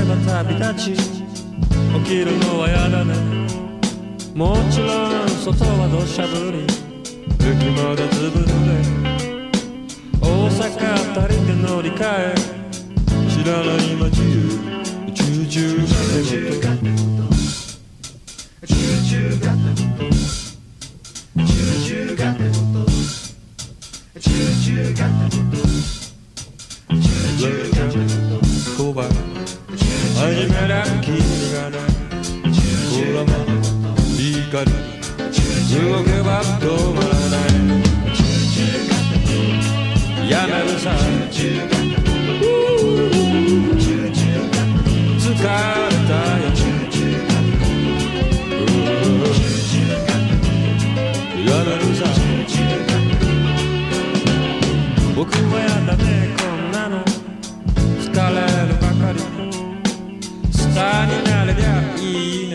ば旅立ち起きるのはやだねもちろん外は土砂降り雪までずぶ濡れ大阪あたりで乗り換え知らない街へチューチューがってチューチューがってチューチューがってチューチューがってチューチューがって小判始めら君がないほらまいいか動けば止まらないやめるさ疲れたよやめるさ僕はやだねこんなの疲れるばかりスターになれりゃいい